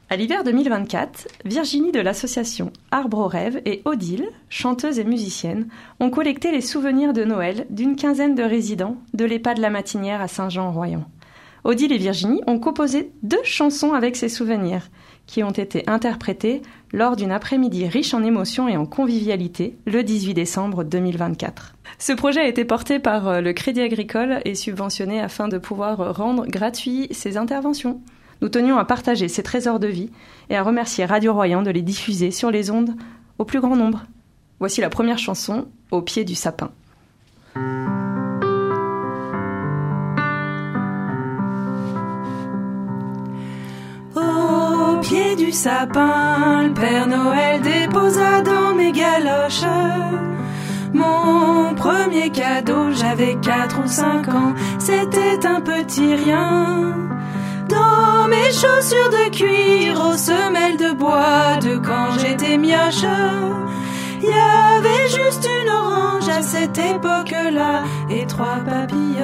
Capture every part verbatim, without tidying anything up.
À l'hiver deux mille vingt-quatre, Virginie de l'association Arbre aux Rêves et Odile, chanteuse et musicienne, ont collecté les souvenirs de Noël d'une quinzaine de résidents de l'EHPAD La Matinière à Saint-Jean-en-Royans. Odile et Virginie ont composé deux chansons avec ces souvenirs, qui ont été interprétées lors d'une après-midi riche en émotions et en convivialité le dix-huit décembre deux mille vingt-quatre. Ce projet a été porté par le Crédit Agricole et subventionné afin de pouvoir rendre gratuit ces interventions. Nous tenions à partager ces trésors de vie et à remercier Radio Royan de les diffuser sur les ondes au plus grand nombre. Voici la première chanson, Au pied du sapin. Au pied du sapin, le Père Noël déposa dans mes galoches mon premier cadeau. J'avais quatre ou cinq ans, c'était un petit rien. Dans mes chaussures de cuir, aux semelles de bois, de quand j'étais mioche, y avait juste une orange à cette époque-là et trois papillotes.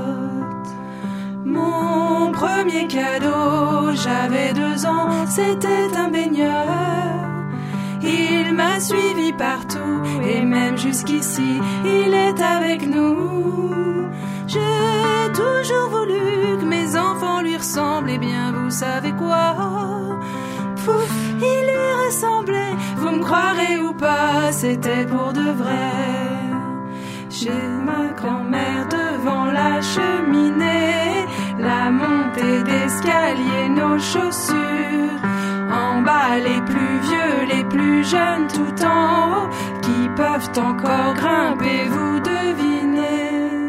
Mon premier cadeau, j'avais deux ans, c'était un baigneur. Il m'a suivi partout et même jusqu'ici, il est avec nous. J'ai toujours voulu que mes enfants lui ressemblent, et bien vous savez quoi? Pouf, il lui ressemblait, vous me croirez ou pas, c'était pour de vrai. Chez ma grand-mère devant la cheminée, la montée d'escalier, nos chaussures. En bas les plus vieux, les plus jeunes tout en haut, qui peuvent encore grimper, vous devinez.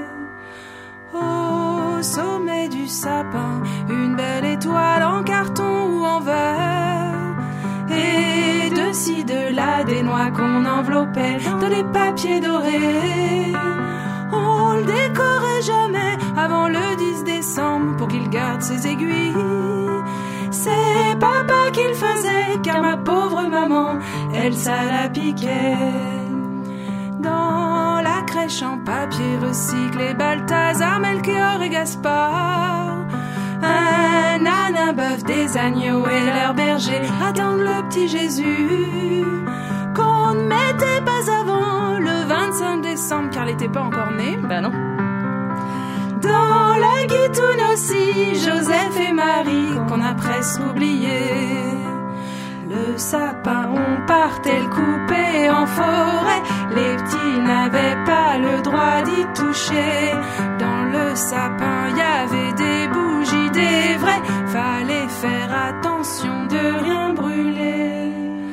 Au sommet du sapin, une belle étoile en carton ou en verre. Et de ci, de là, des noix qu'on enveloppait dans des papiers dorés. On le décorait jamais avant le dix décembre pour qu'il garde ses aiguilles. C'est papa qui le faisait, car ma pauvre maman, elle, ça la piquait. Dans la crèche en papier recyclé, Balthazar, Melchior et Gaspard. Un âne, un bœuf, des agneaux et leur berger attendent le petit Jésus qu'on ne mettait pas avant le vingt-cinq décembre, car il n'était pas encore né. Ben non. Dans la guitoune aussi, Joseph et Marie, qu'on a presque oublié. Le sapin, on partait le couper en forêt. Les petits n'avaient pas le droit d'y toucher. Dans le sapin, y avait des bougies, des vrais. Fallait faire attention de rien brûler.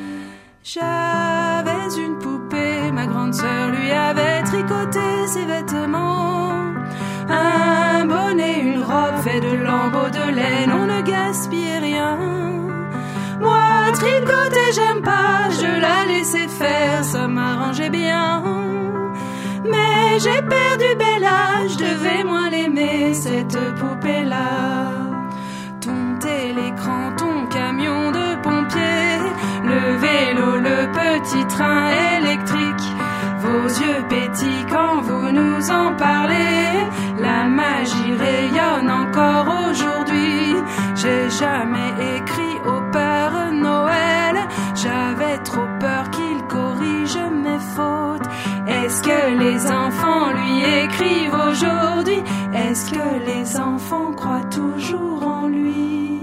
J'avais une poupée, ma grande sœur lui avait tricoté ses vêtements. Un bonnet, une robe fait de lambeaux de laine, on ne gaspillait rien. Moi, tricoter, j'aime pas, je la laissais faire, ça m'arrangeait bien. Mais j'ai perdu bel âge, je devais moins l'aimer, cette poupée-là. Ton télécran, ton camion de pompier, le vélo, le petit train électrique. Vos yeux pétillent quand vous nous en parlez. La magie rayonne encore aujourd'hui. J'ai jamais écrit au Père Noël. J'avais trop peur qu'il corrige mes fautes. Est-ce que les enfants lui écrivent aujourd'hui? Est-ce que les enfants croient toujours en lui?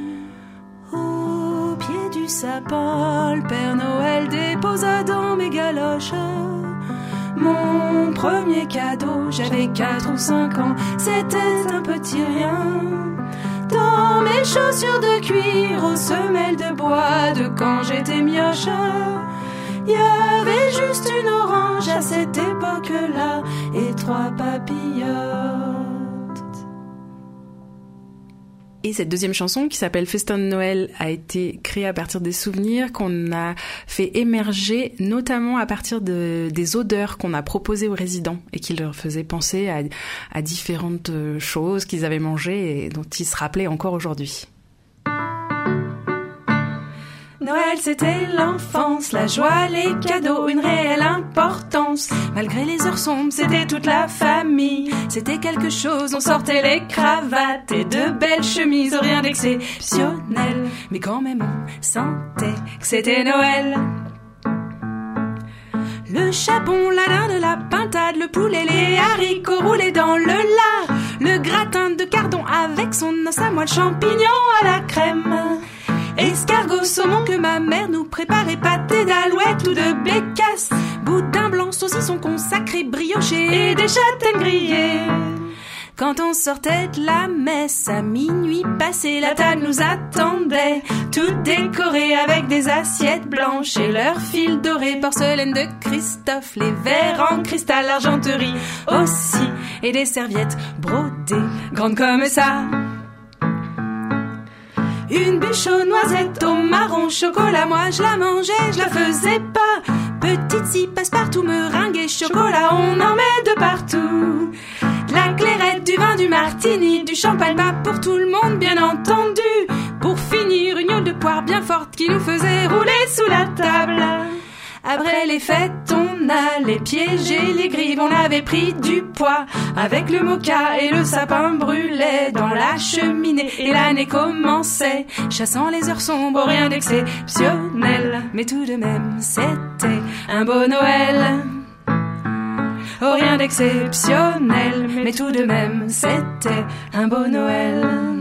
Au pied du sapin, le Père Noël déposa dans mes galoches mon premier cadeau. J'avais quatre ou cinq ans, c'était un petit rien. Dans mes chaussures de cuir, aux semelles de bois, de quand j'étais mioche, y avait juste une orange à cette époque-là et trois papillotes. Et cette deuxième chanson, qui s'appelle Festin de Noël, a été créée à partir des souvenirs qu'on a fait émerger, notamment à partir de, des odeurs qu'on a proposées aux résidents et qui leur faisaient penser à, à différentes choses qu'ils avaient mangées et dont ils se rappelaient encore aujourd'hui. Noël, c'était l'enfance, la joie, les cadeaux, une réelle importance. Malgré les heures sombres, c'était toute la famille. C'était quelque chose, on sortait les cravates et de belles chemises, rien d'exceptionnel. Mais quand même, on sentait que c'était Noël. Le chapon, la dinde, la pintade, le poulet, les haricots roulés dans le lard, le gratin de cardon avec son os à moelle, champignons à la crème, escargot, saumon que ma mère nous préparait, pâté d'alouette ou de bécasse, boudin blanc, saucisson consacré, brioché et des châtaignes grillées. Quand on sortait de la messe à minuit passé, la table nous attendait, toute décorée avec des assiettes blanches et leurs fils dorés, porcelaine de Christophe, les verres en cristal, argenterie aussi, et des serviettes brodées, grandes comme ça. Une bûche aux noisettes, au marron, chocolat, moi je la mangeais, je la faisais pas. Petite scie, passe-partout, meringue et chocolat, on en met de partout. De la clairette, du vin, du martini, du champagne, pas pour tout le monde, bien entendu. Pour finir, une gueule de poire bien forte qui nous faisait rouler sous la table. Après les fêtes, on allait piéger les grives, on avait pris du poids avec le moka et le sapin brûlait dans la cheminée. Et l'année commençait, chassant les heures sombres, rien d'exceptionnel. Mais tout de même, c'était un beau Noël. Oh, rien d'exceptionnel, mais tout de même, c'était un beau Noël.